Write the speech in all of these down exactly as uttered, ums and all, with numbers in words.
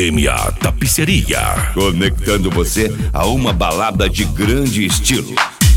M A Tapiceria, conectando você a uma balada de grande estilo.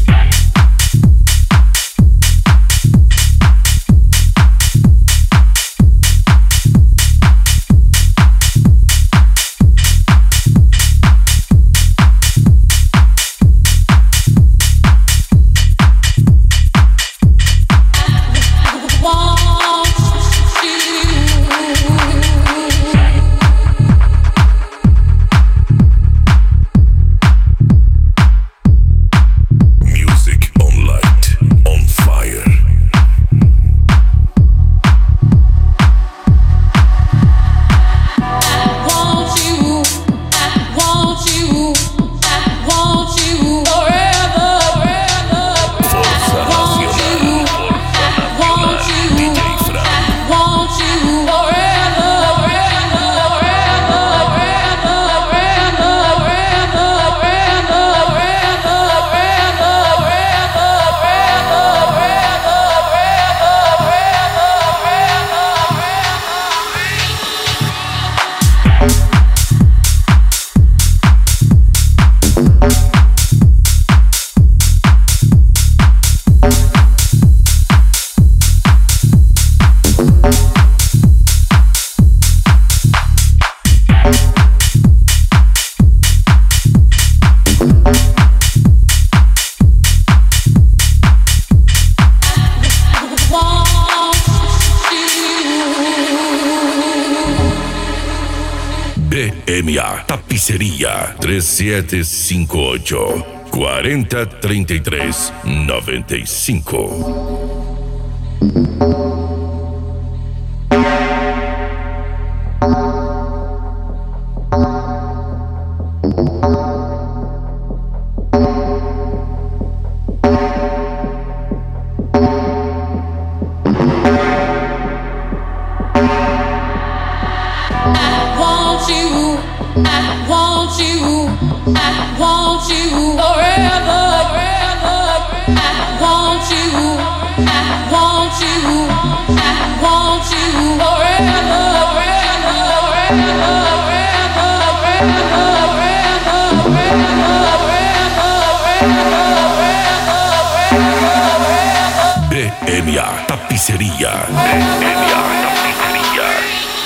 B M A Tapiceria três sete cinco oito, quatro zero três três, nove cinco. I want you, I want you forever. I want you, I want you, I want you forever. B M A Tapiceria. B M A Tapiceria.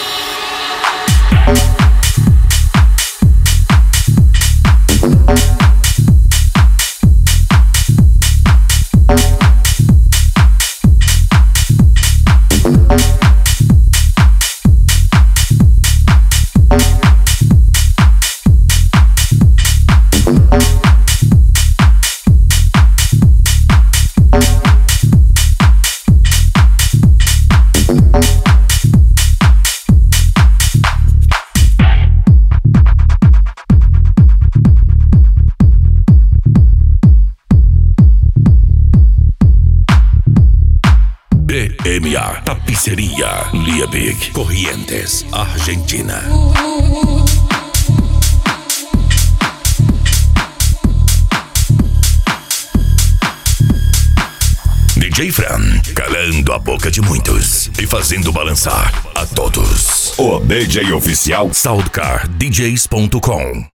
B M A Tapiceria, Liebig, Corrientes, Argentina. D J Fran, calando a boca de muitos e fazendo balançar a todos. O D J oficial Soundcar D Js ponto com.